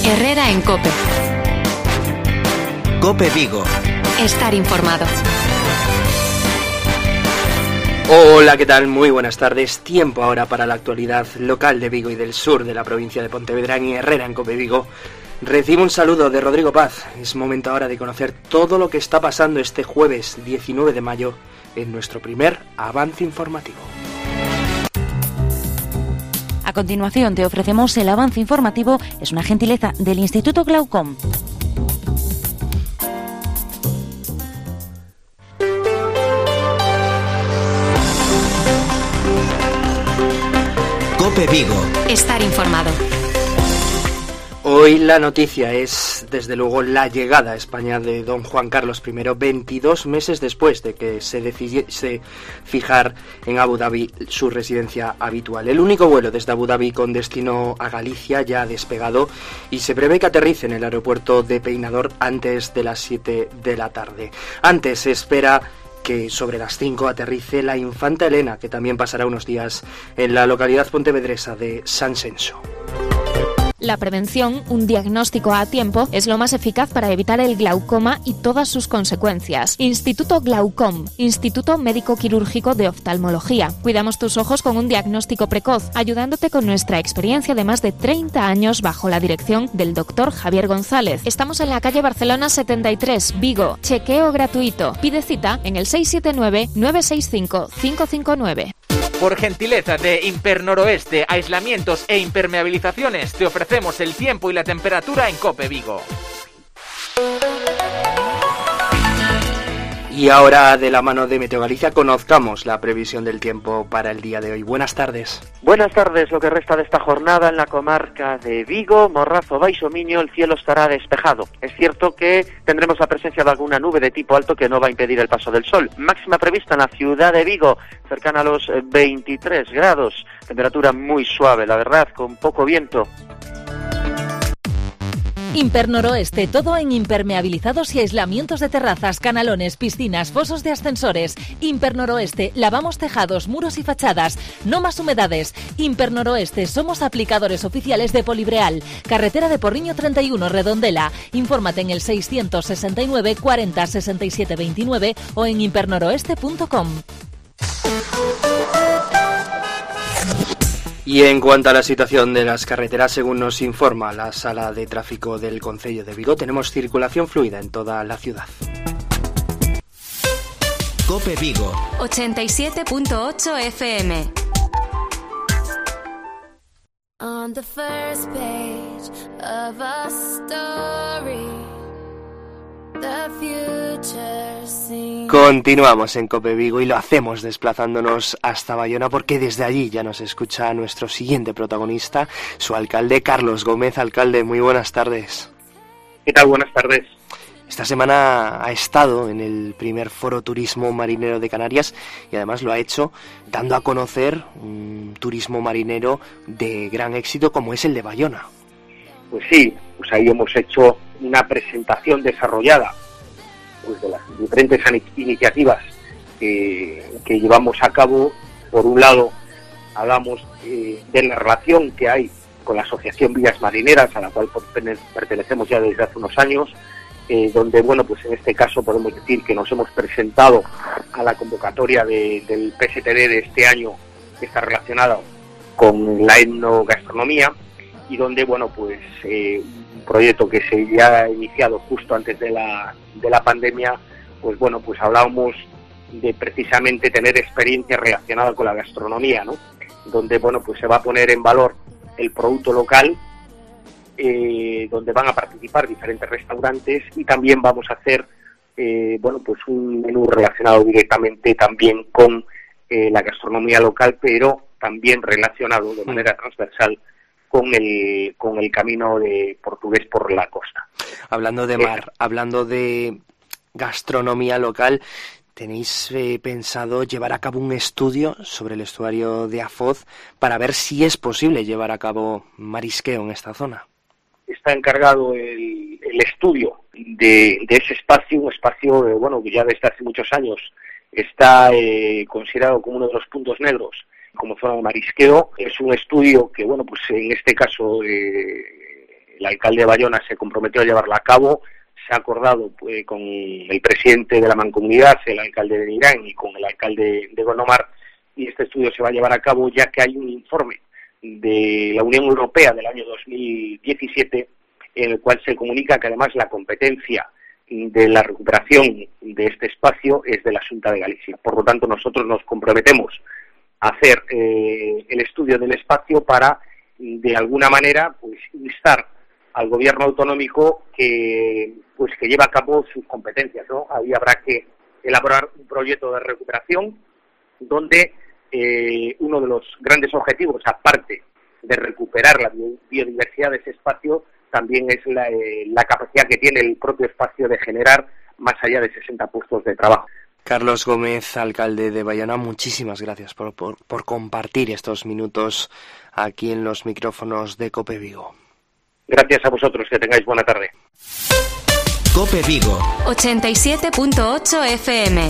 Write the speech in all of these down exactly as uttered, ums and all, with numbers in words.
Herrera en COPE. COPE Vigo. Estar informado. Hola, ¿qué tal? Muy buenas tardes. Tiempo ahora para la actualidad local de Vigo y del sur de la provincia de Pontevedra en Herrera en COPE Vigo. Recibo un saludo de Rodrigo Paz. Es momento ahora de conocer todo lo que está pasando este jueves diecinueve de mayo en nuestro primer avance informativo. A continuación te ofrecemos el avance informativo. Es una gentileza del Instituto Glaucom. COPE Vigo. Estar informado. Hoy la noticia es, desde luego, la llegada a España de don Juan Carlos primero, veintidós meses después de que se decidiese fijar en Abu Dhabi su residencia habitual. El único vuelo desde Abu Dhabi con destino a Galicia ya ha despegado y se prevé que aterrice en el aeropuerto de Peinador antes de las siete de la tarde. Antes se espera que sobre las cinco aterrice la infanta Elena, que también pasará unos días en la localidad pontevedresa de San Senso. La prevención, un diagnóstico a tiempo, es lo más eficaz para evitar el glaucoma y todas sus consecuencias. Instituto Glaucom, Instituto Médico Quirúrgico de Oftalmología. Cuidamos tus ojos con un diagnóstico precoz, ayudándote con nuestra experiencia de más de treinta años bajo la dirección del doctor Javier González. Estamos en la calle Barcelona setenta y tres, Vigo. Chequeo gratuito. Pide cita en el seis siete nueve, nueve seis cinco, cinco cinco nueve. Por gentileza de Imper Noroeste, Aislamientos e Impermeabilizaciones, te ofrecemos el tiempo y la temperatura en COPE Vigo. Y ahora, de la mano de Meteo Galicia, conozcamos la previsión del tiempo para el día de hoy. Buenas tardes. Buenas tardes. Lo que resta de esta jornada en la comarca de Vigo, Morrazo, Baixo Miño, el cielo estará despejado. Es cierto que tendremos la presencia de alguna nube de tipo alto que no va a impedir el paso del sol. Máxima prevista en la ciudad de Vigo, cercana a los veintitrés grados. Temperatura muy suave, la verdad, con poco viento. Imper Noroeste, todo en impermeabilizados y aislamientos de terrazas, canalones, piscinas, fosos de ascensores. Imper Noroeste, lavamos tejados, muros y fachadas. No más humedades. Imper Noroeste, somos aplicadores oficiales de Polibreal. Carretera de Porriño treinta y uno, Redondela. Infórmate en el seiscientos sesenta y nueve, cuarenta, sesenta y siete veintinueve o en impernoroeste punto com. Y en cuanto a la situación de las carreteras, según nos informa la Sala de Tráfico del Concello de Vigo, tenemos circulación fluida en toda la ciudad. COPE Vigo. ochenta y siete punto ocho F M. On the first page of a story, the future seems... Continuamos en COPE Vigo y lo hacemos desplazándonos hasta Bayona, porque desde allí ya nos escucha nuestro siguiente protagonista, su alcalde Carlos Gómez. Alcalde, muy buenas tardes. ¿Qué tal? Buenas tardes. Esta semana ha estado en el primer Foro Turismo Marinero de Canarias y además lo ha hecho dando a conocer un turismo marinero de gran éxito como es el de Bayona. Pues sí, pues ahí hemos hecho una presentación desarrollada pues de las diferentes iniciativas que, que llevamos a cabo. Por un lado, hablamos eh, de la relación que hay con la Asociación Villas Marineras, a la cual pertenecemos ya desde hace unos años, eh, donde, bueno, pues en este caso podemos decir que nos hemos presentado a la convocatoria de, del P S T D de este año, que está relacionada con la etnogastronomía, y donde, bueno, pues eh, un proyecto que se ya ha iniciado justo antes de la, de la pandemia, pues bueno, pues hablábamos de precisamente tener experiencia relacionada con la gastronomía, ¿no? Donde, bueno, pues se va a poner en valor el producto local, eh, donde van a participar diferentes restaurantes, y también vamos a hacer, eh, bueno, pues un menú relacionado directamente también con eh, la gastronomía local, pero también relacionado de manera transversal con el con el camino de portugués por la costa. Hablando de mar, eh, hablando de gastronomía local, ¿tenéis eh, pensado llevar a cabo un estudio sobre el estuario de Afoz para ver si es posible llevar a cabo marisqueo en esta zona? Está encargado el, el estudio de, de ese espacio, un espacio, eh, bueno, que ya desde hace muchos años está eh, considerado como uno de los puntos negros como zona de marisqueo. Es un estudio que, bueno, pues en este caso eh, el alcalde de Bayona se comprometió a llevarla a cabo. Se ha acordado pues, con el presidente de la Mancomunidad, el alcalde de Nirán, y con el alcalde de Gondomar, y este estudio se va a llevar a cabo ya que hay un informe de la Unión Europea del año dos mil diecisiete en el cual se comunica que además la competencia de la recuperación de este espacio es de la Xunta de Galicia. Por lo tanto, nosotros nos comprometemos a hacer eh, el estudio del espacio para, de alguna manera, pues instar al gobierno autonómico que pues que lleve a cabo sus competencias, ¿no? Ahí habrá que elaborar un proyecto de recuperación donde eh, uno de los grandes objetivos, aparte de recuperar la biodiversidad de ese espacio, también es la, eh, la capacidad que tiene el propio espacio de generar más allá de sesenta puestos de trabajo. Carlos Gómez, alcalde de Bayona, muchísimas gracias por, por, por compartir estos minutos aquí en los micrófonos de COPE Vigo. Gracias a vosotros, que tengáis buena tarde. COPE Vigo ochenta y siete punto ocho F M.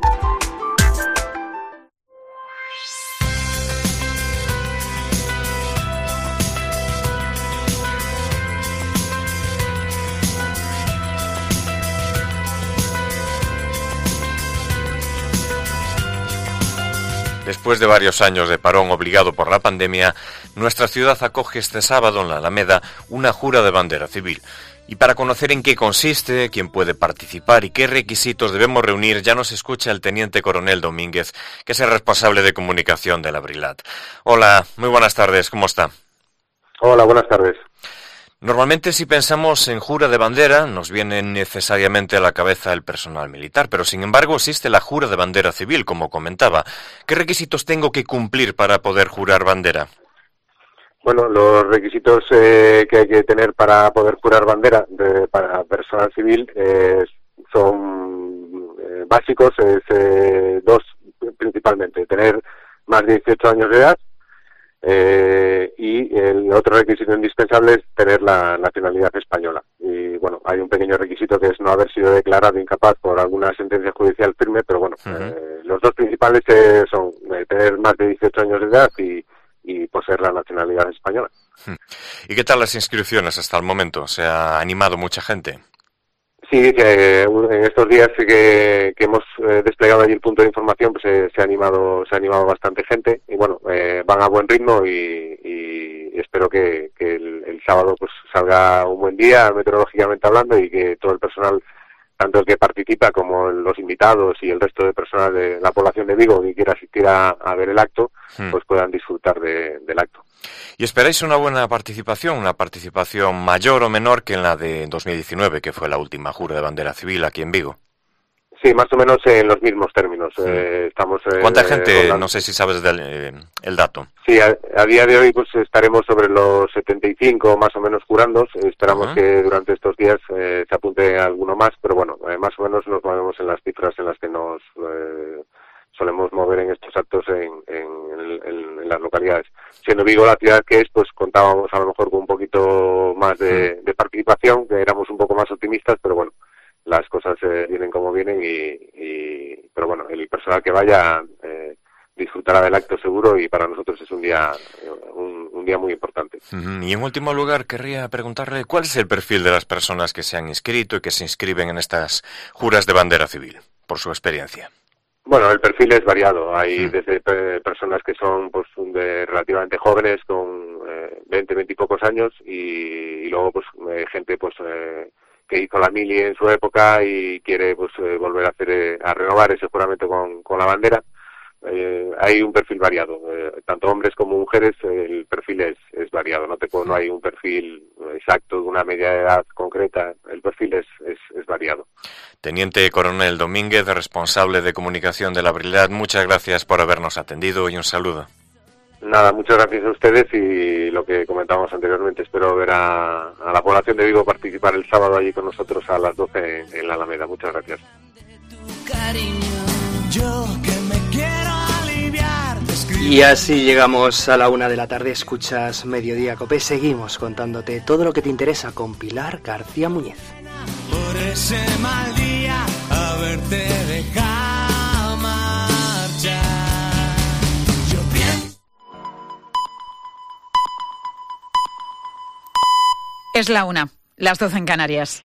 Después de varios años de parón obligado por la pandemia, nuestra ciudad acoge este sábado en la Alameda una jura de bandera civil. Y para conocer en qué consiste, quién puede participar y qué requisitos debemos reunir, ya nos escucha el teniente coronel Domínguez, que es el responsable de comunicación de la Brilat. Hola, muy buenas tardes, ¿cómo está? Hola, buenas tardes. Normalmente, si pensamos en jura de bandera, nos viene necesariamente a la cabeza el personal militar, pero sin embargo existe la jura de bandera civil, como comentaba. ¿Qué requisitos tengo que cumplir para poder jurar bandera? Bueno, los requisitos eh, que hay que tener para poder jurar bandera de, para personal civil eh, son eh, básicos, es eh, dos principalmente: tener más de dieciocho años de edad, Eh, y el otro requisito indispensable es tener la nacionalidad española. Y bueno, hay un pequeño requisito que es no haber sido declarado incapaz por alguna sentencia judicial firme, pero bueno, uh-huh. eh, los dos principales eh, son eh, tener más de dieciocho años de edad y, y poseer la nacionalidad española. ¿Y qué tal las inscripciones hasta el momento? ¿Se ha animado mucha gente? Sí, que en estos días que, que hemos eh, desplegado allí el punto de información, pues eh, se ha animado, se ha animado bastante gente y bueno, eh, van a buen ritmo y, y espero que, que el, el sábado pues salga un buen día meteorológicamente hablando y que todo el personal, tanto el que participa como los invitados y el resto de personas de la población de Vigo que quiera asistir a, a ver el acto, hmm. pues puedan disfrutar de, del acto. ¿Y esperáis una buena participación, una participación mayor o menor que en la de dos mil diecinueve, que fue la última jura de bandera civil aquí en Vigo? Sí, más o menos en los mismos términos. Sí. Eh, estamos. Eh, ¿Cuánta gente? Rondando. No sé si sabes del, eh, el dato. Sí, a, a día de hoy pues estaremos sobre los setenta y cinco más o menos jurandos. Esperamos uh-huh. que durante estos días eh, se apunte alguno más, pero bueno, eh, más o menos nos movemos en las cifras en las que nos eh, solemos mover en estos actos en, en, en, en las localidades. Siendo Vigo la ciudad que es, pues contábamos a lo mejor con un poquito más de, de participación, que éramos un poco más optimistas, pero bueno, las cosas eh, vienen como vienen y, y pero bueno, el personal que vaya eh, disfrutará del acto seguro y para nosotros es un día un, un día muy importante. Uh-huh. Y en último lugar querría preguntarle cuál es el perfil de las personas que se han inscrito y que se inscriben en estas juras de bandera civil, por su experiencia. Bueno, el perfil es variado. Hay mm. desde eh, personas que son pues de relativamente jóvenes, con eh, veinte, veinte y pocos años, y, y luego pues eh, gente pues eh, que hizo la mili en su época y quiere pues eh, volver a hacer eh, a renovar ese juramento con, con la bandera. Eh, hay un perfil variado, eh, tanto hombres como mujeres, eh, el perfil es, es variado, no te puedo, no hay un perfil exacto de una media edad concreta, el perfil es, es, es variado. Teniente Coronel Domínguez, responsable de comunicación de la Brilat, muchas gracias por habernos atendido y un saludo. Nada, muchas gracias a ustedes y lo que comentábamos anteriormente, espero ver a, a la población de Vigo participar el sábado allí con nosotros a las doce en, en la Alameda. Muchas gracias. Yo que me quiero aliviar. Y así llegamos a la una de la tarde. Escuchas Mediodía Copé. Seguimos contándote todo lo que te interesa con Pilar García Muñez. Por ese mal día haberte dejado marchar. Yo pienso. Es la una, las doce en Canarias.